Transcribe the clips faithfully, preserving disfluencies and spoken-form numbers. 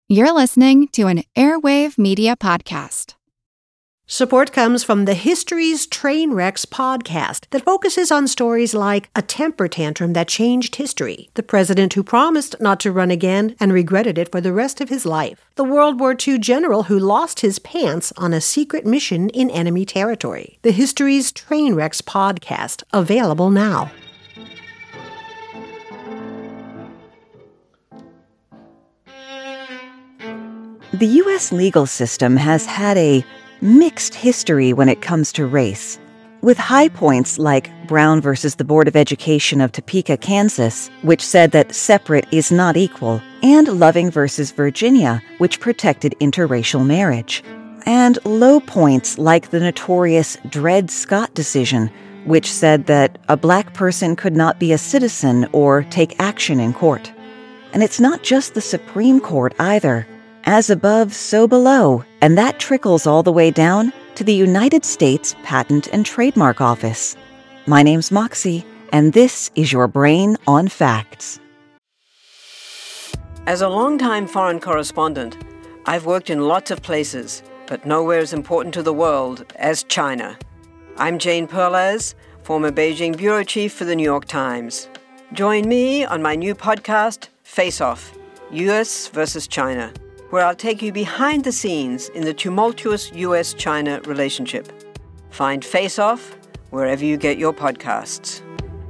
You're listening to an Airwave Media Podcast. Support comes from the History's Trainwrecks podcast that focuses on stories like a temper tantrum that changed history, the president who promised not to run again and regretted it for the rest of his life, the World War Two general who lost his pants on a secret mission in enemy territory. The History's Trainwrecks podcast, available now. The U S legal system has had a mixed history when it comes to race, with high points like Brown versus the Board of Education of Topeka, Kansas, which said that separate is not equal, and Loving versus Virginia, which protected interracial marriage, and low points like the notorious Dred Scott decision, which said that a black person could not be a citizen or take action in court. And it's not just the Supreme Court either. As above, so below, and that trickles all the way down to the United States Patent and Trademark Office. My name's Moxie, and this is your Brain on Facts. As a longtime foreign correspondent, I've worked in lots of places, but nowhere as important to the world as China. I'm Jane Perlez, former Beijing bureau chief for the New York Times. Join me on my new podcast, Face Off, U S versus China, where I'll take you behind the scenes in the tumultuous U S China relationship. Find Face Off wherever you get your podcasts.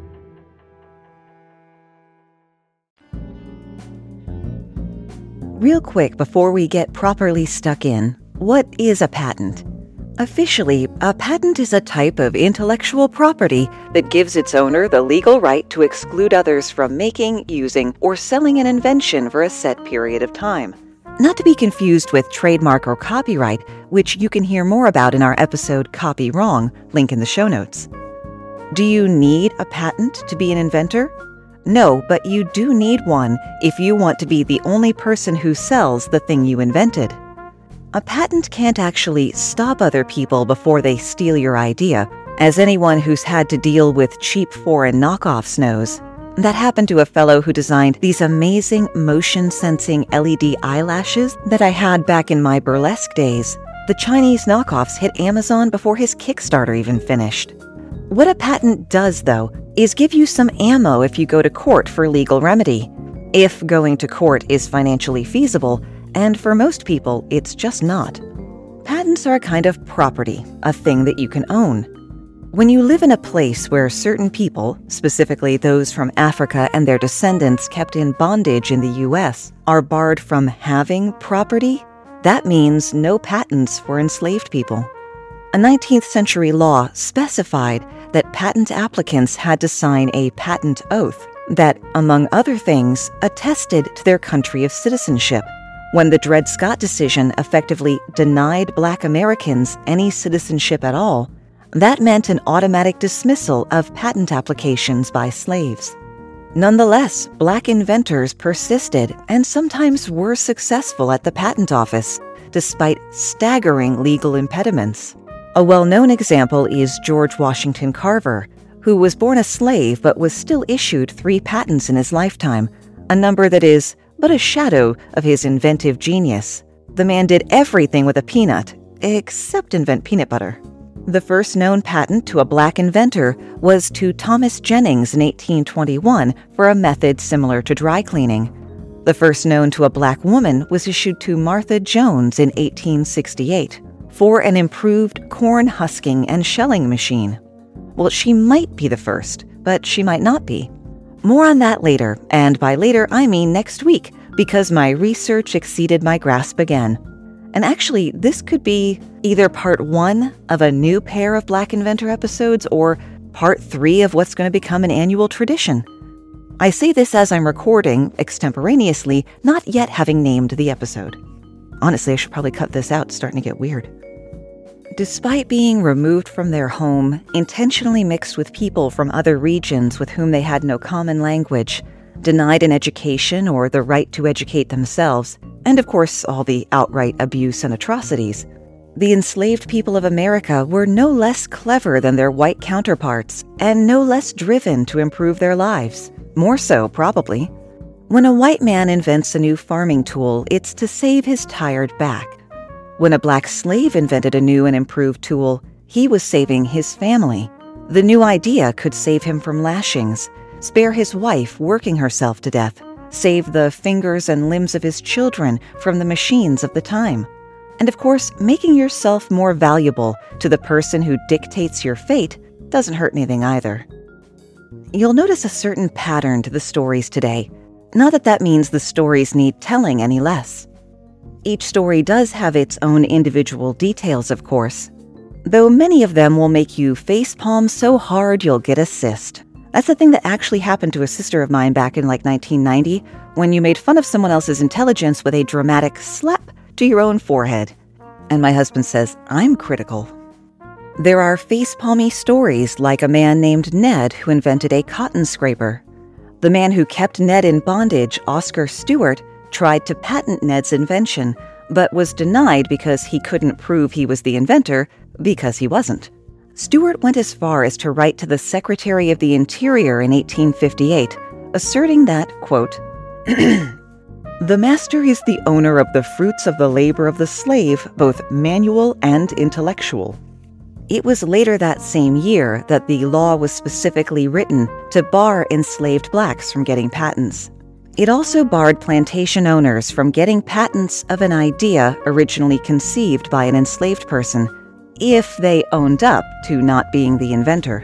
Real quick before we get properly stuck in, what is a patent? Officially, a patent is a type of intellectual property that gives its owner the legal right to exclude others from making, using, or selling an invention for a set period of time. Not to be confused with trademark or copyright, which you can hear more about in our episode Copy Wrong, link in the show notes. Do you need a patent to be an inventor? No, but you do need one if you want to be the only person who sells the thing you invented. A patent can't actually stop other people before they steal your idea, as anyone who's had to deal with cheap foreign knockoffs knows. That happened to a fellow who designed these amazing motion-sensing L E D eyelashes that I had back in my burlesque days. The Chinese knockoffs hit Amazon before his Kickstarter even finished. What a patent does, though, is give you some ammo if you go to court for legal remedy. If going to court is financially feasible, and for most people, it's just not. Patents are a kind of property, a thing that you can own. When you live in a place where certain people, specifically those from Africa and their descendants kept in bondage in the U S, are barred from having property, that means no patents for enslaved people. A nineteenth century law specified that patent applicants had to sign a patent oath that, among other things, attested to their country of citizenship. When the Dred Scott decision effectively denied Black Americans any citizenship at all, that meant an automatic dismissal of patent applications by slaves. Nonetheless, Black inventors persisted and sometimes were successful at the patent office, despite staggering legal impediments. A well-known example is George Washington Carver, who was born a slave but was still issued three patents in his lifetime, a number that is but a shadow of his inventive genius. The man did everything with a peanut, except invent peanut butter. The first known patent to a Black inventor was to Thomas Jennings in eighteen twenty-one for a method similar to dry cleaning. The first known to a Black woman was issued to Martha Jones in eighteen sixty-eight for an improved corn husking and shelling machine. Well, she might be the first, but she might not be. More on that later, and by later I mean next week, because my research exceeded my grasp again. And actually, this could be either part one of a new pair of Black Inventor episodes or part three of what's going to become an annual tradition. I say this as I'm recording, extemporaneously, not yet having named the episode. Honestly, I should probably cut this out. It's starting to get weird. Despite being removed from their home, intentionally mixed with people from other regions with whom they had no common language, denied an education or the right to educate themselves, and of course all the outright abuse and atrocities, the enslaved people of America were no less clever than their white counterparts and no less driven to improve their lives. More so, probably. When a white man invents a new farming tool, it's to save his tired back. When a black slave invented a new and improved tool, he was saving his family. The new idea could save him from lashings, spare his wife working herself to death, save the fingers and limbs of his children from the machines of the time. And of course, making yourself more valuable to the person who dictates your fate doesn't hurt anything either. You'll notice a certain pattern to the stories today. Not that that means the stories need telling any less. Each story does have its own individual details, of course, though many of them will make you facepalm so hard you'll get a cyst. That's the thing that actually happened to a sister of mine back in like nineteen ninety, when you made fun of someone else's intelligence with a dramatic slap to your own forehead. And my husband says, I'm critical. There are facepalmy stories like a man named Ned who invented a cotton scraper. The man who kept Ned in bondage, Oscar Stewart, tried to patent Ned's invention, but was denied because he couldn't prove he was the inventor, because he wasn't. Stewart went as far as to write to the Secretary of the Interior in eighteen fifty-eight, asserting that, quote, "The master is the owner of the fruits of the labor of the slave, both manual and intellectual." It was later that same year that the law was specifically written to bar enslaved blacks from getting patents. It also barred plantation owners from getting patents of an idea originally conceived by an enslaved person, if they owned up to not being the inventor.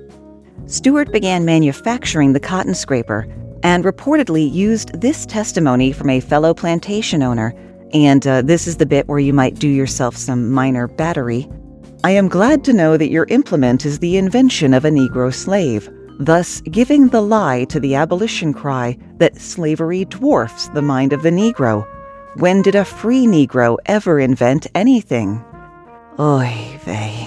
Stewart began manufacturing the cotton scraper and reportedly used this testimony from a fellow plantation owner, and uh, this is the bit where you might do yourself some minor battery. "I am glad to know that your implement is the invention of a Negro slave, thus giving the lie to the abolition cry that slavery dwarfs the mind of the Negro. When did a free Negro ever invent anything?" Oy vey.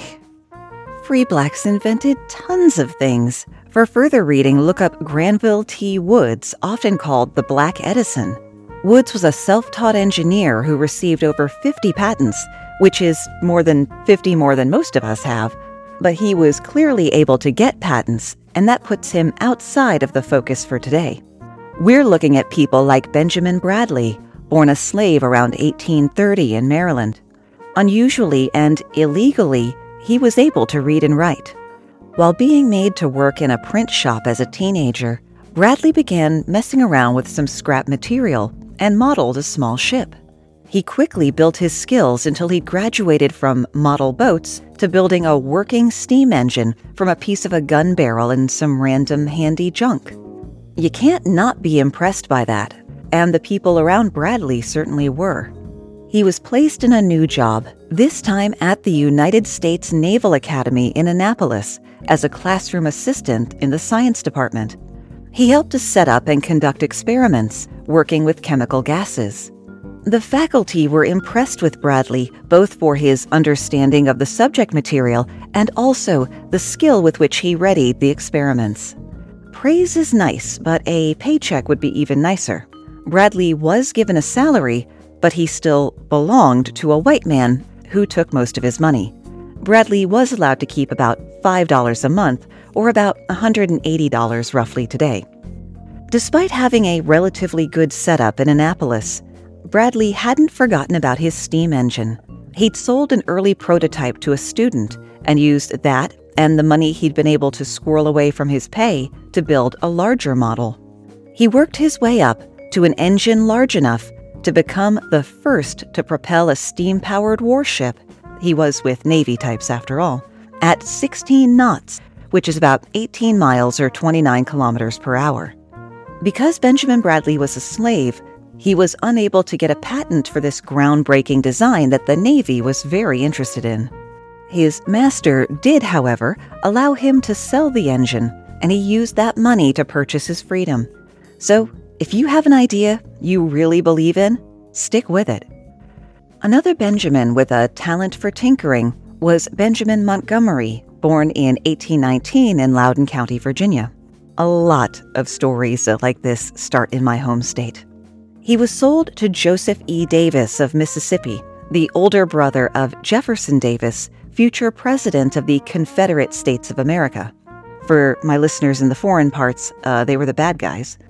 Free blacks invented tons of things. For further reading, look up Granville T. Woods, often called the Black Edison. Woods was a self-taught engineer who received over fifty patents, which is more than fifty more than most of us have. But he was clearly able to get patents, and that puts him outside of the focus for today. We're looking at people like Benjamin Bradley, born a slave around eighteen thirty in Maryland. Unusually and illegally, he was able to read and write. While being made to work in a print shop as a teenager, Bradley began messing around with some scrap material and modeled a small ship. He quickly built his skills until he graduated from model boats to building a working steam engine from a piece of a gun barrel and some random handy junk. You can't not be impressed by that, and the people around Bradley certainly were. He was placed in a new job, this time at the United States Naval Academy in Annapolis, as a classroom assistant in the science department. He helped to set up and conduct experiments, working with chemical gases. The faculty were impressed with Bradley, both for his understanding of the subject material and also the skill with which he readied the experiments. Praise is nice, but a paycheck would be even nicer. Bradley was given a salary, but he still belonged to a white man who took most of his money. Bradley was allowed to keep about five dollars a month, or about one hundred eighty dollars roughly today. Despite having a relatively good setup in Annapolis, Bradley hadn't forgotten about his steam engine. He'd sold an early prototype to a student and used that and the money he'd been able to squirrel away from his pay to build a larger model. He worked his way up to an engine large enough to become the first to propel a steam-powered warship — he was with Navy types after all — at sixteen knots, which is about eighteen miles or twenty-nine kilometers per hour. Because Benjamin Bradley was a slave, he was unable to get a patent for this groundbreaking design that the Navy was very interested in. His master did, however, allow him to sell the engine, and he used that money to purchase his freedom. So, if you have an idea you really believe in, stick with it. Another Benjamin with a talent for tinkering was Benjamin Montgomery, born in eighteen nineteen in Loudoun County, Virginia. A lot of stories like this start in my home state. He was sold to Joseph E. Davis of Mississippi, the older brother of Jefferson Davis, future president of the Confederate States of America. For my listeners in the foreign parts, uh, they were the bad guys.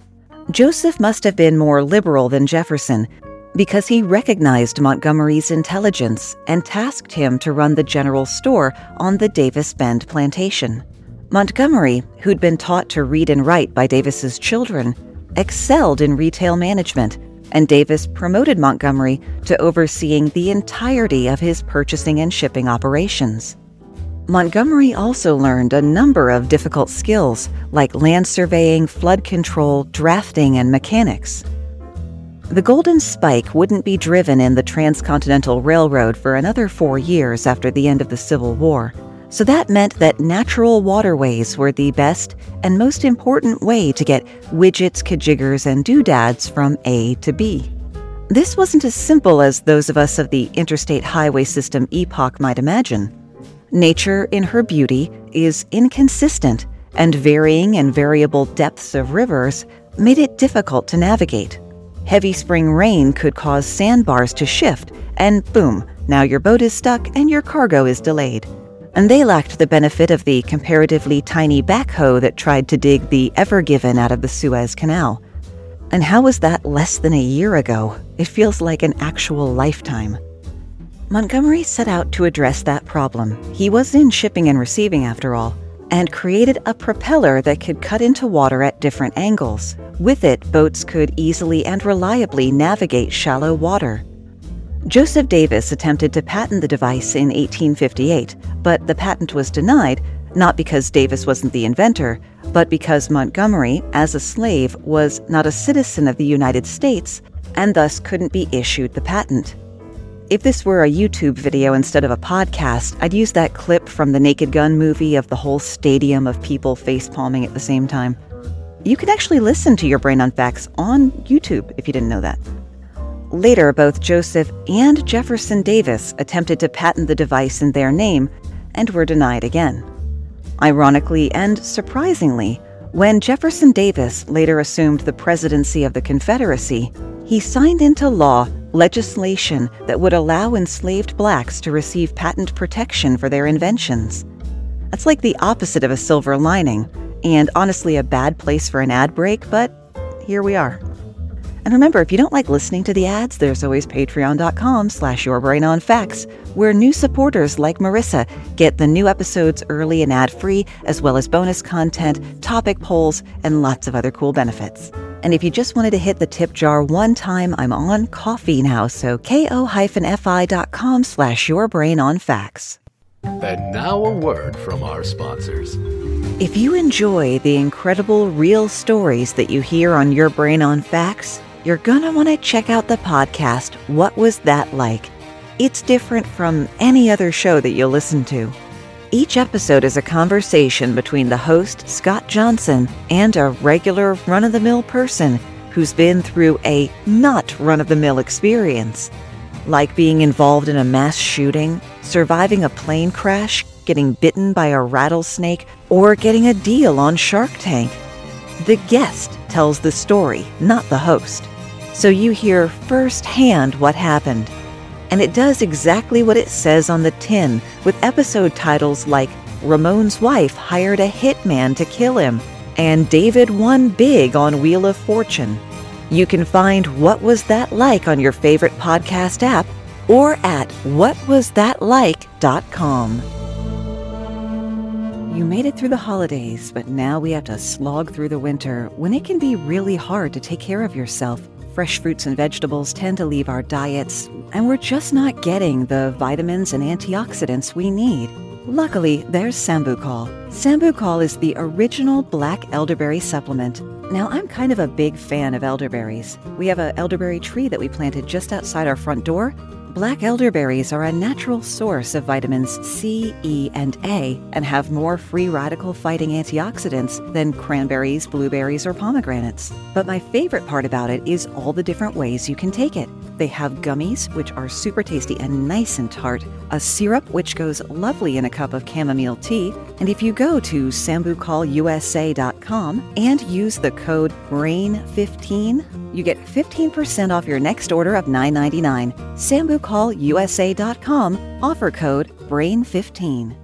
Joseph must have been more liberal than Jefferson because he recognized Montgomery's intelligence and tasked him to run the general store on the Davis Bend plantation. Montgomery, who'd been taught to read and write by Davis's children, excelled in retail management, and Davis promoted Montgomery to overseeing the entirety of his purchasing and shipping operations. Montgomery also learned a number of difficult skills like land surveying, flood control, drafting, and mechanics. The Golden Spike wouldn't be driven in the Transcontinental Railroad for another four years after the end of the Civil War, so that meant that natural waterways were the best and most important way to get widgets, kajiggers, and doodads from A to B. This wasn't as simple as those of us of the interstate highway system epoch might imagine. Nature, in her beauty, is inconsistent, and varying and variable depths of rivers made it difficult to navigate. Heavy spring rain could cause sandbars to shift, and boom, now your boat is stuck and your cargo is delayed. And they lacked the benefit of the comparatively tiny backhoe that tried to dig the Ever Given out of the Suez Canal. And how was that less than a year ago? It feels like an actual lifetime. Montgomery set out to address that problem. He was in shipping and receiving, after all, and created a propeller that could cut into water at different angles. With it, boats could easily and reliably navigate shallow water. Joseph Davis attempted to patent the device in eighteen fifty-eight, but the patent was denied, not because Davis wasn't the inventor, but because Montgomery, as a slave, was not a citizen of the United States and thus couldn't be issued the patent. If this were a YouTube video instead of a podcast, I'd use that clip from the Naked Gun movie of the whole stadium of people facepalming at the same time. You can actually listen to Your Brain on Facts on YouTube if you didn't know that. Later, both Joseph and Jefferson Davis attempted to patent the device in their name and were denied again. Ironically and surprisingly, when Jefferson Davis later assumed the presidency of the Confederacy, he signed into law legislation that would allow enslaved blacks to receive patent protection for their inventions. That's like the opposite of a silver lining, and honestly a bad place for an ad break, but here we are. And remember, if you don't like listening to the ads, there's always patreon.com slash yourbrainonfacts, where new supporters like Marissa get the new episodes early and ad-free, as well as bonus content, topic polls, and lots of other cool benefits. And if you just wanted to hit the tip jar one time, I'm on Ko-fi now, so ko-fi.com slash yourbrainonfacts. And now a word from our sponsors. If you enjoy the incredible real stories that you hear on Your Brain on Facts, you're gonna want to check out the podcast, What Was That Like? It's different from any other show that you'll listen to. Each episode is a conversation between the host, Scott Johnson, and a regular run-of-the-mill person who's been through a not run-of-the-mill experience, like being involved in a mass shooting, surviving a plane crash, getting bitten by a rattlesnake, or getting a deal on Shark Tank. The guest tells the story, not the host. So you hear firsthand what happened. And it does exactly what it says on the tin, with episode titles like Ramon's Wife Hired a Hitman to Kill Him, and David Won Big on Wheel of Fortune. You can find What Was That Like on your favorite podcast app or at what was that like dot com. You made it through the holidays, but now we have to slog through the winter when it can be really hard to take care of yourself. Fresh fruits and vegetables tend to leave our diets, and we're just not getting the vitamins and antioxidants we need. Luckily, there's Sambucol. Sambucol is the original black elderberry supplement. Now, I'm kind of a big fan of elderberries. We have an elderberry tree that we planted just outside our front door. Black elderberries are a natural source of vitamins C, E, and A, and have more free radical-fighting antioxidants than cranberries, blueberries, or pomegranates. But my favorite part about it is all the different ways you can take it. They have gummies, which are super tasty and nice and tart, a syrup, which goes lovely in a cup of chamomile tea, and if you go to sambucol u s a dot com and use the code brain fifteen, you get fifteen percent off your next order of nine ninety-nine. sambucol u s a dot com, offer code brain fifteen.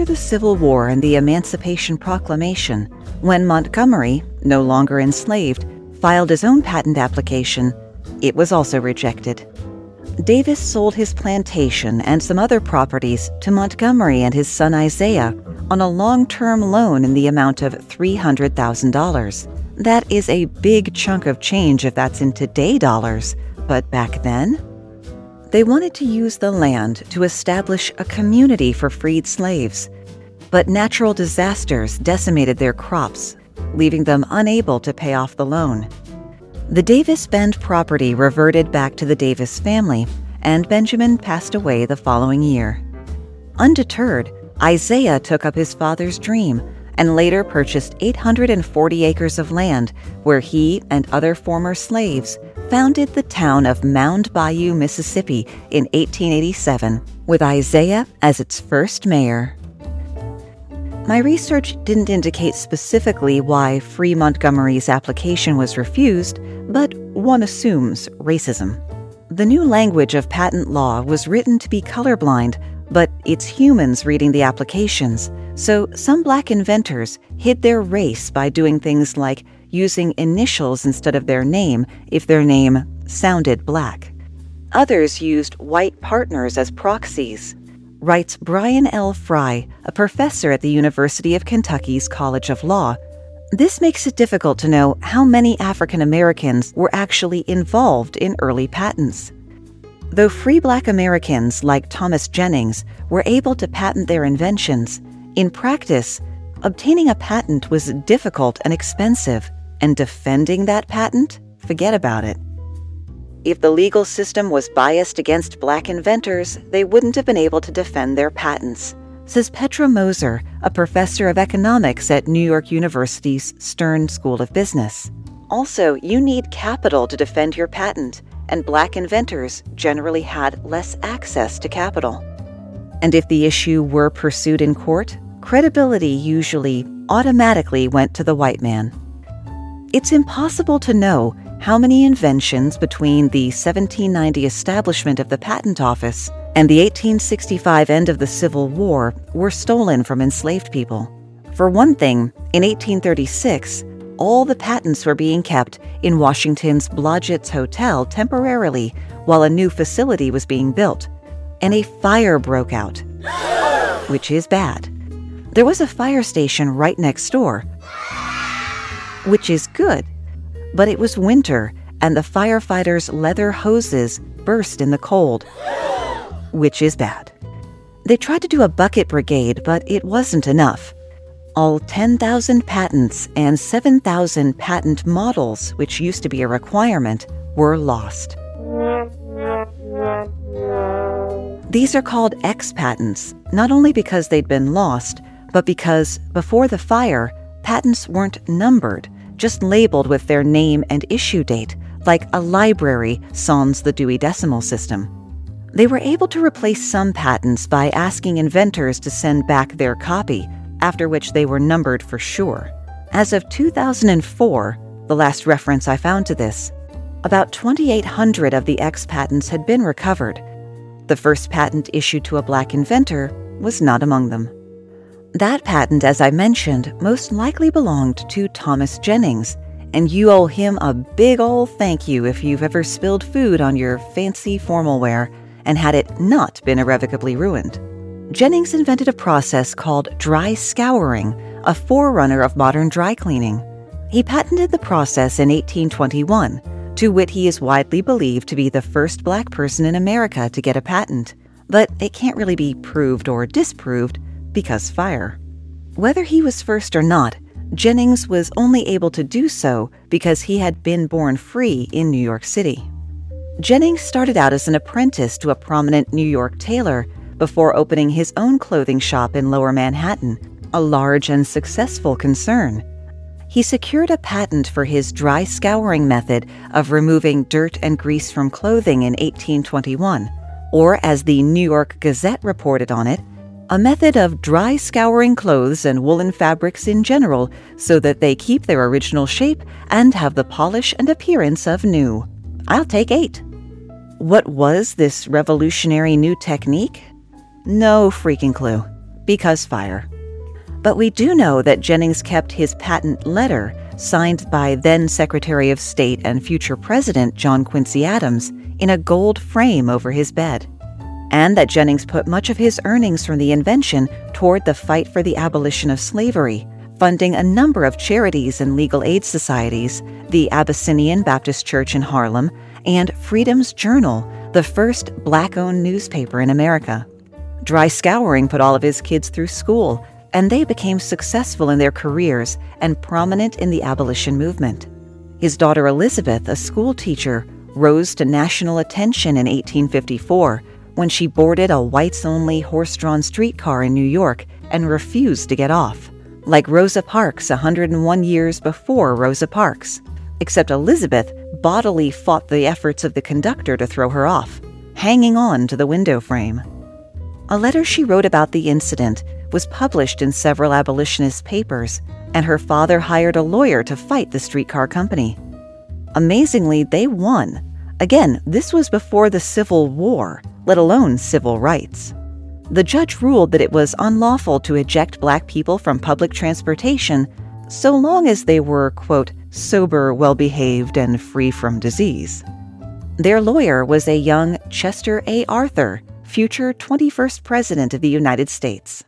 the Civil War and the Emancipation Proclamation, when Montgomery, no longer enslaved, filed his own patent application, it was also rejected. Davis sold his plantation and some other properties to Montgomery and his son Isaiah on a long-term loan in the amount of three hundred thousand dollars. That is a big chunk of change if that's in today dollars, but back then? They wanted to use the land to establish a community for freed slaves, but natural disasters decimated their crops, leaving them unable to pay off the loan. The Davis Bend property reverted back to the Davis family, and Benjamin passed away the following year. Undeterred, Isaiah took up his father's dream and later purchased eight hundred forty acres of land where he and other former slaves founded the town of Mound Bayou, Mississippi in eighteen eighty-seven, with Isaiah as its first mayor. My research didn't indicate specifically why Free Montgomery's application was refused, but one assumes racism. The new language of patent law was written to be colorblind, but it's humans reading the applications, so some black inventors hid their race by doing things like using initials instead of their name if their name sounded black. Others used white partners as proxies, writes Brian L. Fry, a professor at the University of Kentucky's College of Law. This makes it difficult to know how many African Americans were actually involved in early patents. Though free black Americans like Thomas Jennings were able to patent their inventions, in practice, obtaining a patent was difficult and expensive, and defending that patent? Forget about it. If the legal system was biased against black inventors, they wouldn't have been able to defend their patents, says Petra Moser, a professor of economics at New York University's Stern School of Business. Also, you need capital to defend your patent, and black inventors generally had less access to capital. And if the issue were pursued in court, credibility usually automatically went to the white man. It's impossible to know how many inventions between the seventeen ninety establishment of the Patent Office and the eighteen sixty-five end of the Civil War were stolen from enslaved people. For one thing, in eighteen thirty-six, all the patents were being kept in Washington's Blodgett's Hotel temporarily while a new facility was being built, and a fire broke out, which is bad. There was a fire station right next door, which is good, but it was winter and the firefighters' leather hoses burst in the cold, which is bad. They tried to do a bucket brigade, but it wasn't enough. All ten thousand patents and seven thousand patent models, which used to be a requirement, were lost. These are called X-patents, not only because they'd been lost, but because, before the fire, patents weren't numbered, just labeled with their name and issue date, like a library sans the Dewey Decimal System. They were able to replace some patents by asking inventors to send back their copy, after which they were numbered for sure. As of two thousand four, the last reference I found to this, about twenty-eight hundred of the X patents had been recovered. The first patent issued to a black inventor was not among them. That patent, as I mentioned, most likely belonged to Thomas Jennings, and you owe him a big ol' thank you if you've ever spilled food on your fancy formal wear and had it not been irrevocably ruined. Jennings invented a process called dry scouring, a forerunner of modern dry cleaning. He patented the process in eighteen twenty-one, to wit he is widely believed to be the first black person in America to get a patent, but it can't really be proved or disproved because fire. Whether he was first or not, Jennings was only able to do so because he had been born free in New York City. Jennings started out as an apprentice to a prominent New York tailor before opening his own clothing shop in Lower Manhattan, a large and successful concern. He secured a patent for his dry scouring method of removing dirt and grease from clothing in eighteen twenty-one, or as the New York Gazette reported on it, a method of dry scouring clothes and woolen fabrics in general so that they keep their original shape and have the polish and appearance of new. I'll take eight. What was this revolutionary new technique? No freaking clue. because fire. But we do know that Jennings kept his patent letter, signed by then Secretary of State and future President John Quincy Adams, in a gold frame over his bed, and that Jennings put much of his earnings from the invention toward the fight for the abolition of slavery, funding a number of charities and legal aid societies, the Abyssinian Baptist Church in Harlem, and Freedom's Journal, the first black-owned newspaper in America. Dry Scouring put all of his kids through school, and they became successful in their careers and prominent in the abolition movement. His daughter Elizabeth, a school teacher, rose to national attention in eighteen fifty-four when she boarded a whites-only horse-drawn streetcar in New York and refused to get off, like Rosa Parks one hundred one years before Rosa Parks, except Elizabeth bodily fought the efforts of the conductor to throw her off, hanging on to the window frame. A letter she wrote about the incident was published in several abolitionist papers, and her father hired a lawyer to fight the streetcar company. Amazingly, they won. Again, this was before the Civil War, let alone civil rights. The judge ruled that it was unlawful to eject black people from public transportation so long as they were, quote, sober, well-behaved, and free from disease. Their lawyer was a young Chester A. Arthur, future twenty-first President of the United States.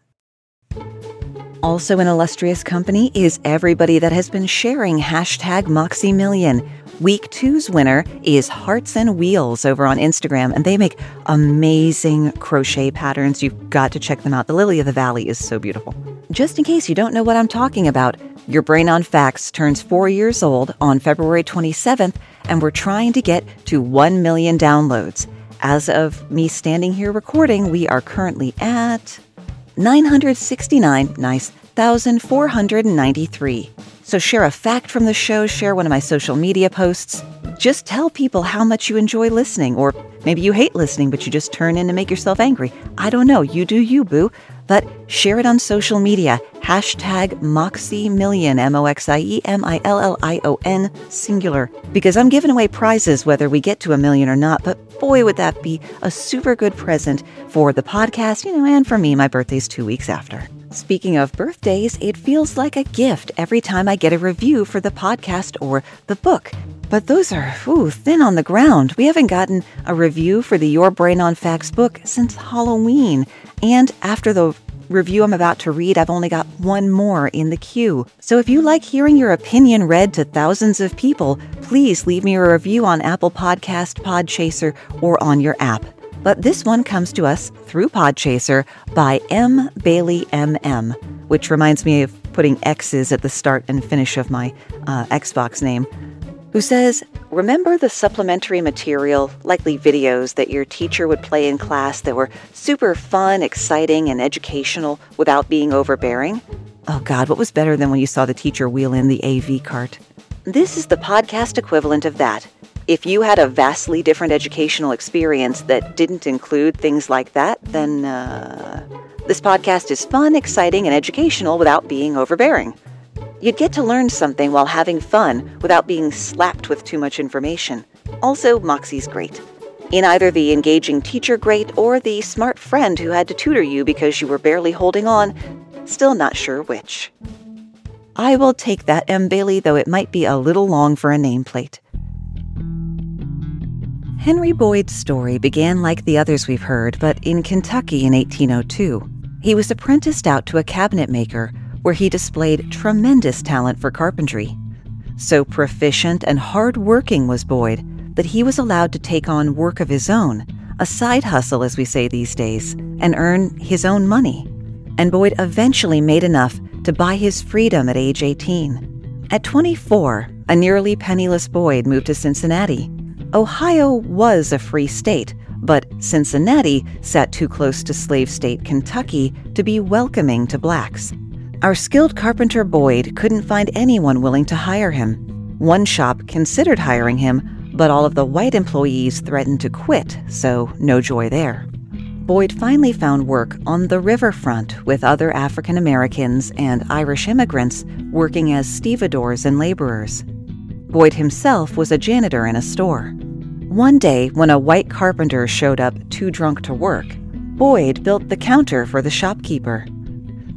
Also an illustrious company is everybody that has been sharing hashtag Moxie Million. Week two's winner is Hearts and Wheels over on Instagram, and they make amazing crochet patterns. You've got to check them out. The Lily of the Valley is so beautiful. Just in case you don't know what I'm talking about, Your Brain on Facts turns four years old on February twenty-seventh, and we're trying to get to one million downloads. As of me standing here recording, we are currently at nine hundred sixty-nine, nice, one thousand four hundred ninety-three. So share a fact from the show, share one of my social media posts. Just tell people how much you enjoy listening, or maybe you hate listening, but you just turn in to make yourself angry. I don't know. You do you, boo. But share it on social media. Hashtag Moxie Million, M O X I E M I L L I O N, singular. Because I'm giving away prizes whether we get to a million or not, but boy, would that be a super good present for the podcast, you know, and for me. My birthday's two weeks after. Speaking of birthdays, it feels like a gift every time I get a review for the podcast or the book. But those are, ooh, thin on the ground. We haven't gotten a review for the Your Brain on Facts book since Halloween. And after the review I'm about to read, I've only got one more in the queue. So if you like hearing your opinion read to thousands of people, please leave me a review on Apple Podcast, Podchaser, or on your app. But this one comes to us through Podchaser by M. Bailey M M, which reminds me of putting X's at the start and finish of my uh, Xbox name, who says, remember the supplementary material, likely videos that your teacher would play in class that were super fun, exciting, and educational without being overbearing? Oh God, what was better than when you saw the teacher wheel in the A V cart? This is the podcast equivalent of that. If you had a vastly different educational experience that didn't include things like that, then uh, this podcast is fun, exciting, and educational without being overbearing. You'd get to learn something while having fun without being slapped with too much information. Also, Moxie's great. In either the engaging teacher great or the smart friend who had to tutor you because you were barely holding on, still not sure which. I will take that, M. Bailey, though it might be a little long for a nameplate. Henry Boyd's story began like the others we've heard, but in Kentucky in eighteen oh two. He was apprenticed out to a cabinet maker where he displayed tremendous talent for carpentry. So proficient and hard-working was Boyd that he was allowed to take on work of his own, a side hustle as we say these days, and earn his own money. And Boyd eventually made enough to buy his freedom at age eighteen. At twenty-four, a nearly penniless Boyd moved to Cincinnati. Ohio was a free state, but Cincinnati sat too close to slave state Kentucky to be welcoming to blacks. Our skilled carpenter Boyd couldn't find anyone willing to hire him. One shop considered hiring him, but all of the white employees threatened to quit, so no joy there. Boyd finally found work on the riverfront with other African Americans and Irish immigrants working as stevedores and laborers. Boyd himself was a janitor in a store. One day, when a white carpenter showed up too drunk to work, Boyd built the counter for the shopkeeper.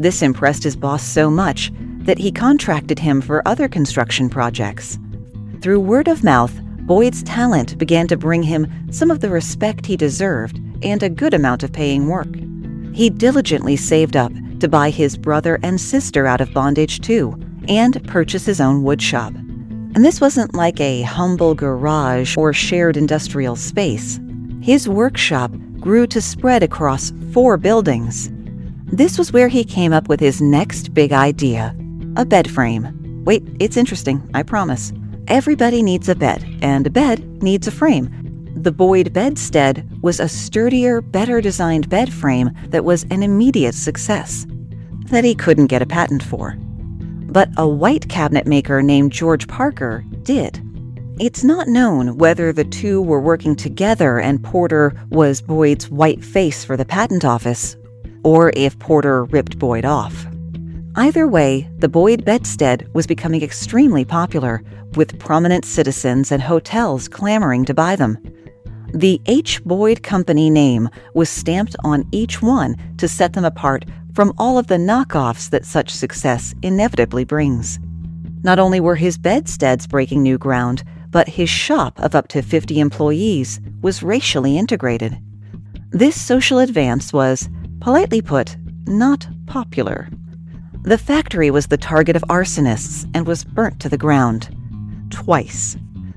This impressed his boss so much that he contracted him for other construction projects. Through word of mouth, Boyd's talent began to bring him some of the respect he deserved and a good amount of paying work. He diligently saved up to buy his brother and sister out of bondage too, and purchase his own wood shop. And this wasn't like a humble garage or shared industrial space. His workshop grew to spread across four buildings. This was where he came up with his next big idea, a bed frame. Wait, it's interesting, I promise. Everybody needs a bed, and a bed needs a frame. The Boyd bedstead was a sturdier, better-designed bed frame that was an immediate success, that he couldn't get a patent for. But a white cabinet maker named George Parker did. It's not known whether the two were working together and Porter was Boyd's white face for the patent office, or if Porter ripped Boyd off. Either way, the Boyd bedstead was becoming extremely popular, with prominent citizens and hotels clamoring to buy them. The H. Boyd Company name was stamped on each one to set them apart from all of the knockoffs that such success inevitably brings. Not only were his bedsteads breaking new ground, but his shop of up to fifty employees was racially integrated. This social advance was, politely put, not popular. The factory was the target of arsonists and was burnt to the ground. Twice.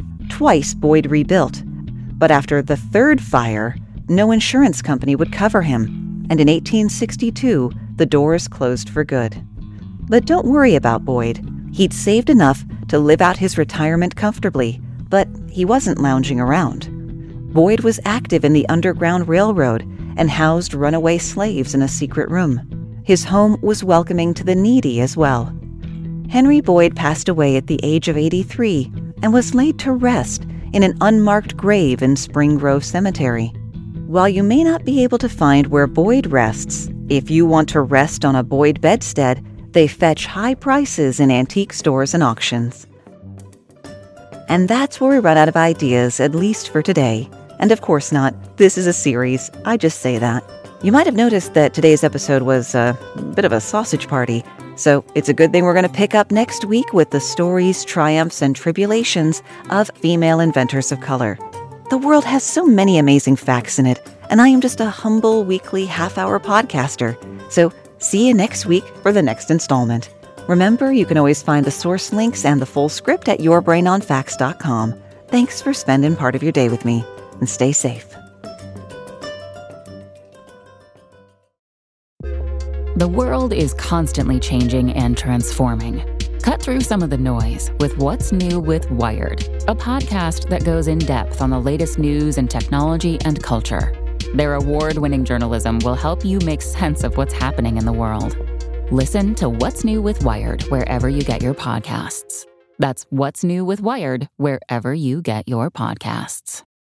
Twice Boyd rebuilt, but after the third fire, no insurance company would cover him, and in eighteen sixty-two, the doors closed for good. But don't worry about Boyd. He'd saved enough to live out his retirement comfortably, but he wasn't lounging around. Boyd was active in the Underground Railroad and housed runaway slaves in a secret room. His home was welcoming to the needy as well. Henry Boyd passed away at the age of eighty-three and was laid to rest in an unmarked grave in Spring Grove Cemetery. While you may not be able to find where Boyd rests, if you want to rest on a Boyd bedstead, they fetch high prices in antique stores and auctions. And that's where we run out of ideas, at least for today. And of course not. This is a series. I just say that. You might have noticed that today's episode was a bit of a sausage party. So it's a good thing we're going to pick up next week with the stories, triumphs, and tribulations of female inventors of color. The world has so many amazing facts in it, and I am just a humble weekly half-hour podcaster. So see you next week for the next installment. Remember, you can always find the source links and the full script at your brain on facts dot com. Thanks for spending part of your day with me, and stay safe. The world is constantly changing and transforming. Cut through some of the noise with What's New with Wired, a podcast that goes in depth on the latest news in technology and culture. Their award-winning journalism will help you make sense of what's happening in the world. Listen to What's New with Wired wherever you get your podcasts. That's What's New with Wired wherever you get your podcasts.